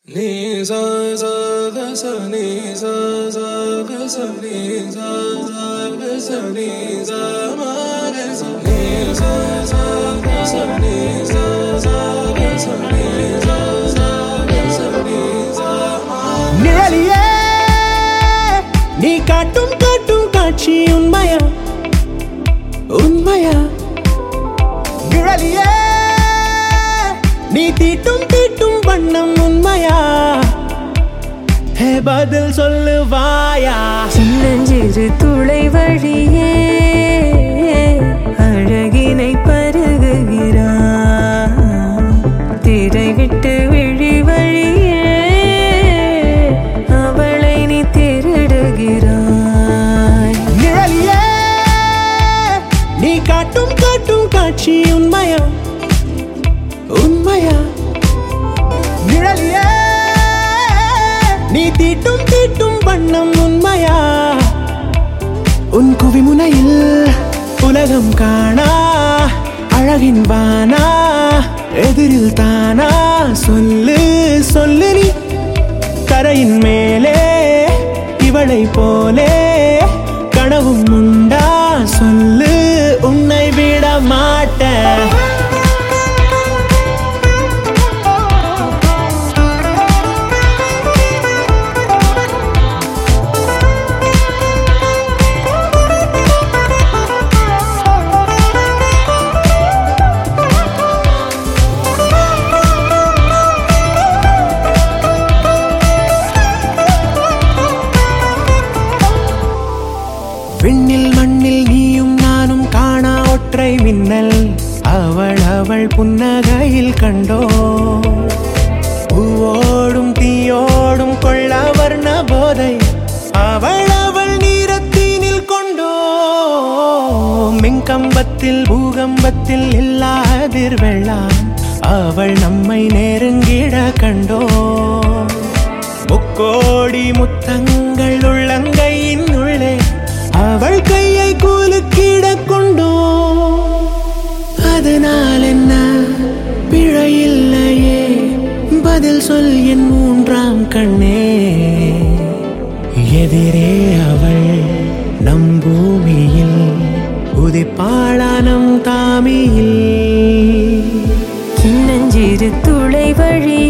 Ni sa sa ga sa ni sa sa ga sa ni sa sa ga sa ni sa ma ga sa ni sa sa ga sa ni sa sa ga sa ni sa sa ga sa ni sa ma நிழலியே நீ காட்டும் காட்டும் காட்சி உண்மையா உண்மையா நிழலியே நீ தீட்டும் தீட்டும் வண்ணம் உண்மையா ஹே பதில் சொல்லுவாயா சின்னஞ்சிறு துளை வழியே அழகினை பருகுகிறாய் திரை விட்டு விழி வழியே அவளை நீ திருடுகிறாய் நிழலியே நீ காட்டும் காட்டும் காட்சி உண்மையா உண்மையா நிழலியே நீ தீட்டும் தீட்டும் வண்ணம் உண்மையா உன் குவிமுனையில் உலகம் காணா அழகின் வானா எதிரில் தானா சொல்லு சொல்லு நீ கரையின் மேலே இவளை போலே கனவும் உண்டா சொல்லு உன்னை விட மாட்டேன் விண்ணில் மண்ணில் நீயும் நானும் காணா ஒற்றை மின்னல் அவள் அவள் புன்னகையில் கண்டோ பூவோடும் தீயோடும் கொள்ள வர்ண போதை அவள் அவள் நீரத்தீனில் கொண்டோ மின்கம்பத்தில் பூகம்பத்தில் இல்லாதிர் வெள்ளம் அவள் நம்மை நெருங்கிட கண்டோ முக்கோடி முத்தங்கள் உள்ளங்கையின் உள்ளே அவள் கையை கூலுக்கிட கொண்டோ அதனால் என்ன பிழையில்லையே பதில் சொல் என் மூன்றாம் கண்ணே எதிரே அவள் நம் பூமியில் உதிப்பாளானம் தாமியில் சின்னஞ்சிறு துளை வழி